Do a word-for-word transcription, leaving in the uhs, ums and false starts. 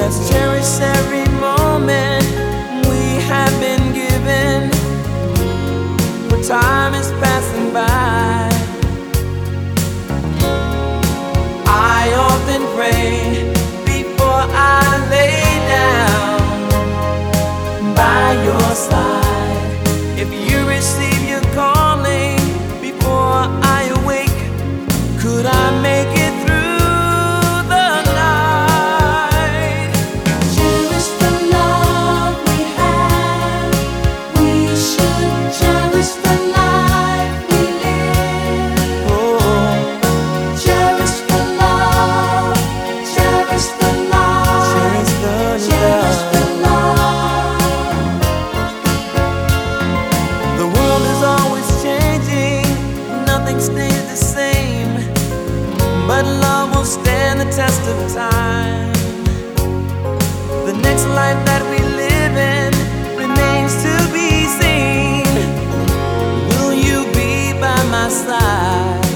Let's cherish every moment we have been given, for time is passing by. I often pray before I lay down by your side. If you receive your calling before I awake, could I make it through the night? Cherish the love we have. We should cherish the life we live. Oh, Cherish the love. Cherish the love. cherish the Cherish love. the love. The world is always changing, nothing stays the same, but love will stand the test of time. The next life that we live in remains to be seen. Will you be by my side?